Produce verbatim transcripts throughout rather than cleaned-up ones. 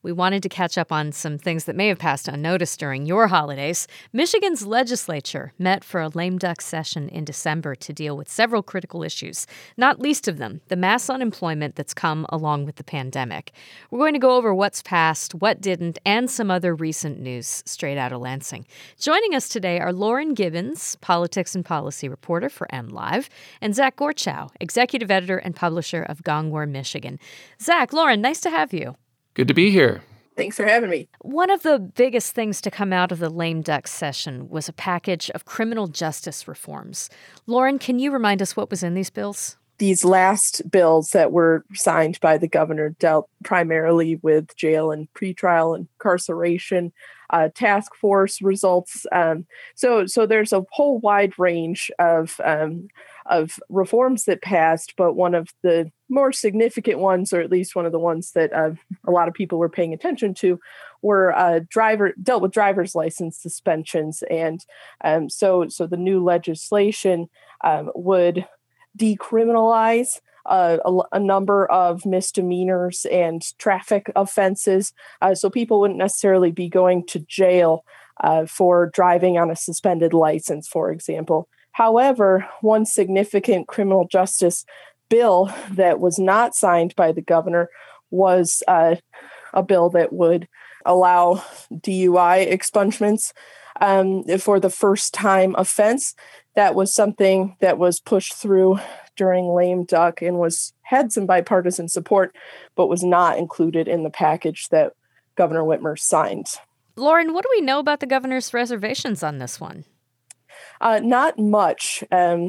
We wanted to catch up on some things that may have passed unnoticed during your holidays. Michigan's legislature met for a lame duck session in December to deal with several critical issues, not least of them, the mass unemployment that's come along with the pandemic. We're going to go over what's passed, what didn't, and some other recent news straight out of Lansing. Joining us today are Lauren Gibbons, politics and policy reporter for MLive, and Zach Gorchow, executive editor and publisher of Gongwer, Michigan. Zach, Lauren, nice to have you. Good to be here. Thanks for having me. One of the biggest things to come out of the lame duck session was a package of criminal justice reforms. Lauren, can you remind us what was in these bills? These last bills that were signed by the governor dealt primarily with jail and pretrial incarceration, uh, task force results. Um, so, so there's a whole wide range of um, of reforms that passed, but one of the more significant ones, or at least one of the ones that uh, a lot of people were paying attention to, were uh, driver dealt with driver's license suspensions, and um, so so the new legislation um, would decriminalize uh, a, a number of misdemeanors and traffic offenses, uh, so people wouldn't necessarily be going to jail uh, for driving on a suspended license, for example. However, one significant criminal justice bill that was not signed by the governor was uh, a bill that would allow D U I expungements um, for the first time offense. That was something that was pushed through during lame duck and was had some bipartisan support, but was not included in the package that Governor Whitmer signed. Lauren, what do we know about the governor's reservations on this one? Uh, not much. Um,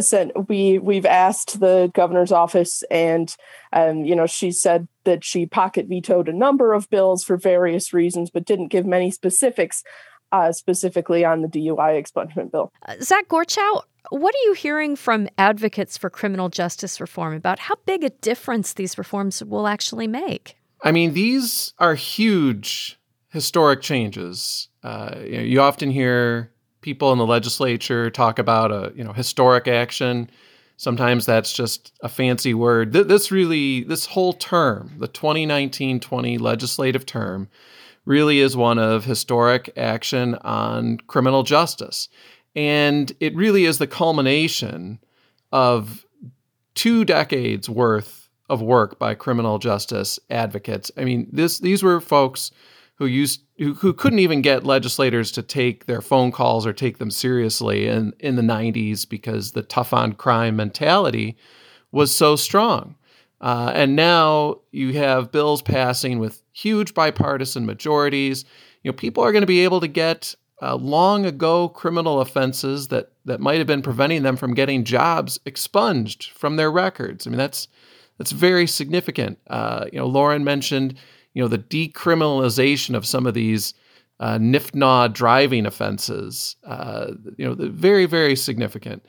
we we've asked the governor's office, and um, you know, she said that she pocket vetoed a number of bills for various reasons, but didn't give many specifics, uh, specifically on the D U I expungement bill. Uh, Zach Gorchow, what are you hearing from advocates for criminal justice reform about how big a difference these reforms will actually make? I mean, these are huge, historic changes. Uh, you know, you often hear people in the legislature talk about a you know historic action. Sometimes that's just a fancy word. Th- this really, this whole term, the twenty nineteen twenty legislative term, really is one of historic action on criminal justice. And it really is the culmination of two decades worth of work by criminal justice advocates. I mean, this these were folks who used who, who couldn't even get legislators to take their phone calls or take them seriously in, in the nineties because the tough on crime mentality was so strong. Uh, and now you have bills passing with huge bipartisan majorities. You know, people are going to be able to get uh, long ago criminal offenses that that might have been preventing them from getting jobs expunged from their records. I mean, that's that's very significant. Uh, you know, Lauren mentioned, you know, the decriminalization of some of these uh, N I F N A driving offenses, uh, you know, the very, very significant.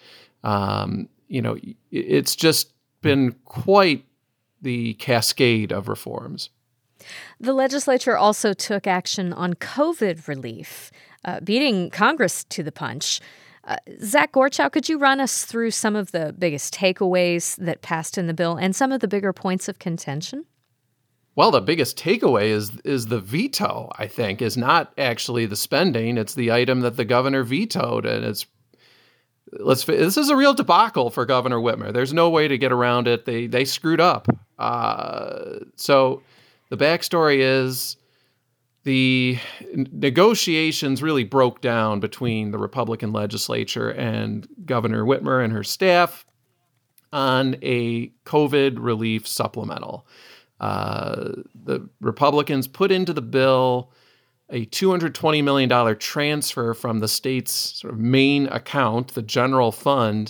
Um, you know, it's just been quite the cascade of reforms. The legislature also took action on COVID relief, uh, beating Congress to the punch. Uh, Zach Gorchow, could you run us through some of the biggest takeaways that passed in the bill and some of the bigger points of contention? Well, the biggest takeaway is is the veto, I think, is not actually the spending. It's the item that the governor vetoed. And it's let's this is a real debacle for Governor Whitmer. There's no way to get around it. They they screwed up. Uh, so the backstory is the negotiations really broke down between the Republican legislature and Governor Whitmer and her staff on a COVID relief supplemental. Uh, the Republicans put into the bill a two hundred twenty million dollars transfer from the state's sort of main account, the general fund,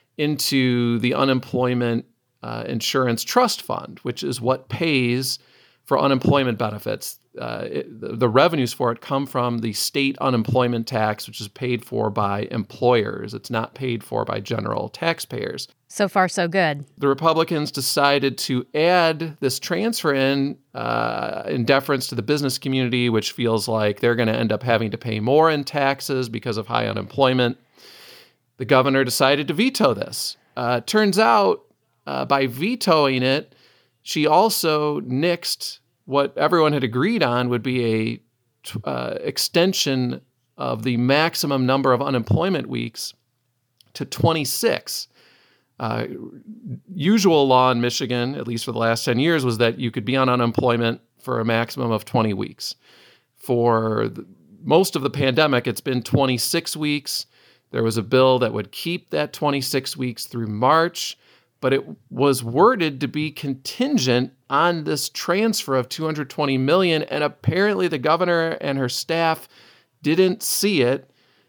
into the unemployment uh, insurance trust fund, which is what pays for unemployment benefits. Uh, it, the, the revenues for it come from the state unemployment tax, which is paid for by employers. It's not paid for by general taxpayers. So far, so good. The Republicans decided to add this transfer in uh, in deference to the business community, which feels like they're going to end up having to pay more in taxes because of high unemployment. The governor decided to veto this. Uh, turns out, uh, by vetoing it, she also nixed what everyone had agreed on would be a uh, extension of the maximum number of unemployment weeks to twenty-six. Uh, usual law in Michigan, at least for the last ten years, was that you could be on unemployment for a maximum of twenty weeks. For the, most of the pandemic, it's been twenty-six weeks. There was a bill that would keep that twenty-six weeks through March, but it was worded to be contingent on this transfer of two hundred twenty million dollars, and apparently the governor and her staff didn't see it,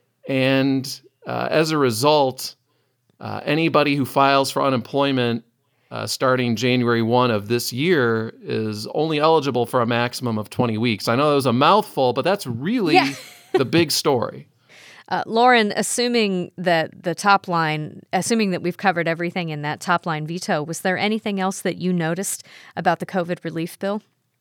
and uh, as a result, uh, anybody who files for unemployment uh, starting January first of this year is only eligible for a maximum of twenty weeks. I know that was a mouthful, but that's really yeah. the big story. Uh, Lauren, assuming that the top line, assuming that we've covered everything in that top line veto, was there anything else that you noticed about the COVID relief bill?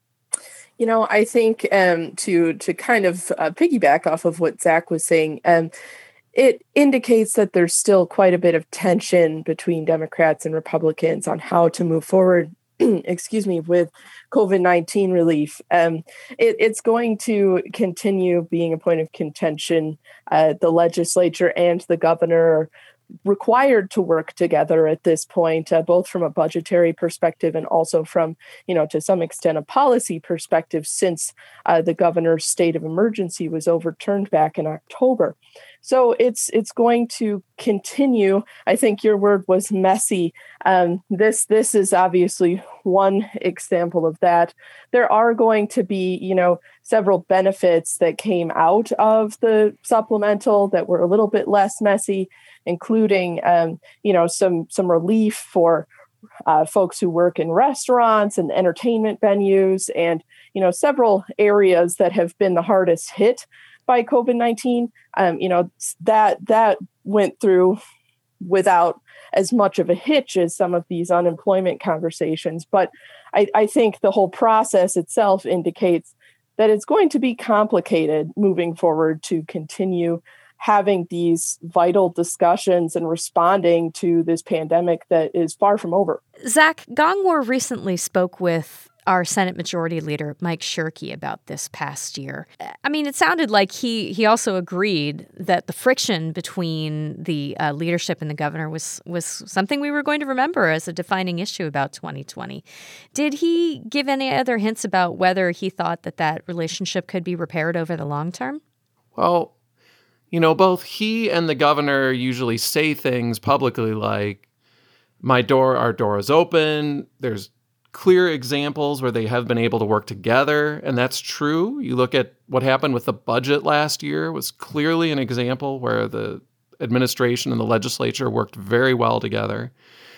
You know, I think um, to to kind of uh, piggyback off of what Zach was saying, um, it indicates that there's still quite a bit of tension between Democrats and Republicans on how to move forward, excuse me, with COVID nineteen relief. Um, it, it's going to continue being a point of contention. Uh, the legislature and the governor are required to work together at this point, uh, both from a budgetary perspective and also from, you know, to some extent a policy perspective, since uh, the governor's state of emergency was overturned back in October. So it's it's going to continue. I think your word was messy. Um, this this is obviously one example of that. There are going to be, you know, several benefits that came out of the supplemental that were a little bit less messy, including, um, you know, some some relief for uh, folks who work in restaurants and entertainment venues, and, you know, several areas that have been the hardest hit by COVID nineteen. Um, you know, that that went through without as much of a hitch as some of these unemployment conversations. But I, I think the whole process itself indicates that it's going to be complicated moving forward to continue having these vital discussions and responding to this pandemic that is far from over. Zach, Gongwar recently spoke with our Senate Majority Leader, Mike Shirkey, about this past year. I mean, it sounded like he he also agreed that the friction between the uh, leadership and the governor was, was something we were going to remember as a defining issue about twenty twenty. Did he give any other hints about whether he thought that that relationship could be repaired over the long term? Well, you know, both he and the governor usually say things publicly like, my door, our door is open. There's clear examples where they have been able to work together, and that's true. You look at what happened with the budget last year was clearly an example where the administration and the legislature worked very well together.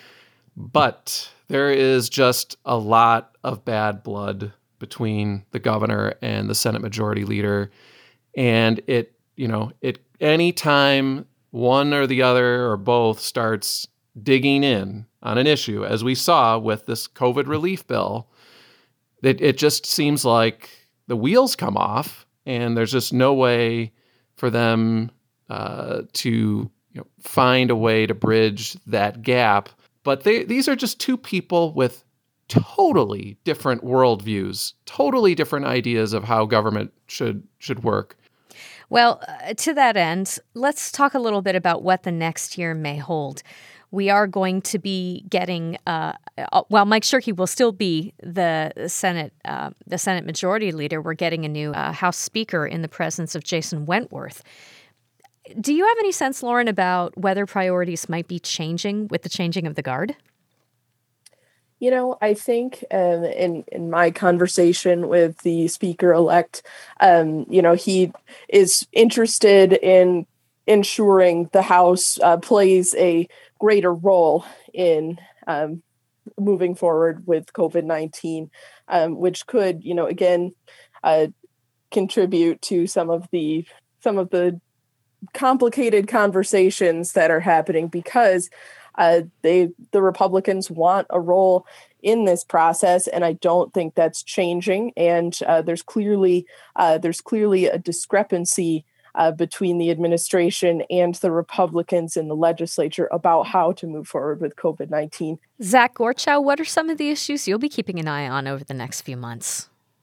But there is just a lot of bad blood between the governor and the Senate Majority Leader, and it, you know, it anytime one or the other or both starts digging in on an issue, as we saw with this COVID relief bill, it, it just seems like the wheels come off, and there's just no way for them uh, to you know, find a way to bridge that gap. But they, these are just two people with totally different worldviews, totally different ideas of how government should should work. Well, uh, to that end, let's talk a little bit about what the next year may hold. We are going to be getting, uh, while Mike Shirkey will still be the Senate, uh, the Senate Majority Leader, we're getting a new uh, House Speaker in the presence of Jason Wentworth. Do you have any sense, Lauren, about whether priorities might be changing with the changing of the guard? You know, I think um, in in my conversation with the speaker-elect, um, you know, he is interested in ensuring the House uh, plays a greater role in um, moving forward with COVID nineteen, um, which could, you know, again, uh, contribute to some of the some of the complicated conversations that are happening because Uh, they, the Republicans want a role in this process, and I don't think that's changing. And uh, there's clearly uh, there's clearly a discrepancy uh, between the administration and the Republicans in the legislature about how to move forward with COVID nineteen. Zach Gorchow, what are some of the issues you'll be keeping an eye on over the next few months?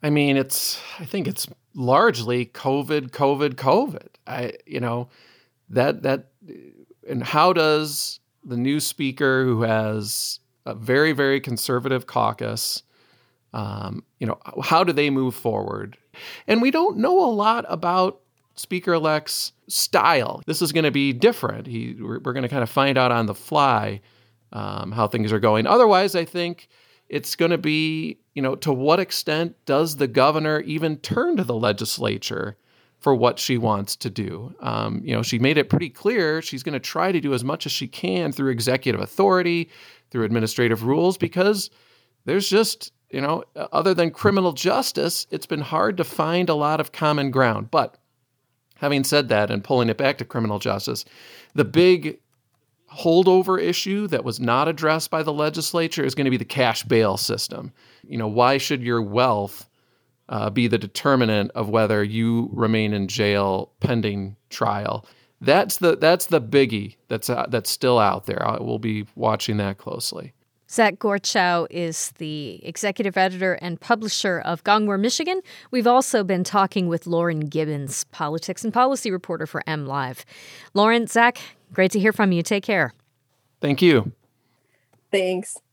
I mean, it's, I think it's largely COVID, COVID, COVID. I, you know, that, that, and how does the new speaker who has a very, very conservative caucus, um, you know, how do they move forward? And we don't know a lot about Speaker-elect's style. This is going to be different. He, we're, we're going to kind of find out on the fly um, how things are going. Otherwise, I think it's going to be, you know, to what extent does the governor even turn to the legislature for what she wants to do? Um, you know, she made it pretty clear she's going to try to do as much as she can through executive authority, through administrative rules, because there's just, you know, other than criminal justice, it's been hard to find a lot of common ground. But having said that, and pulling it back to criminal justice, the big holdover issue that was not addressed by the legislature is going to be the cash bail system. You know, why should your wealth uh, be the determinant of whether you remain in jail pending trial? That's the that's the biggie that's uh, that's still out there. I, we'll be watching that closely. Zach Gorchow is the executive editor and publisher of Gongwer, Michigan. We've also been talking with Lauren Gibbons, politics and policy reporter for MLive. Lauren, Zach, great to hear from you. Take care. Thank you. Thanks.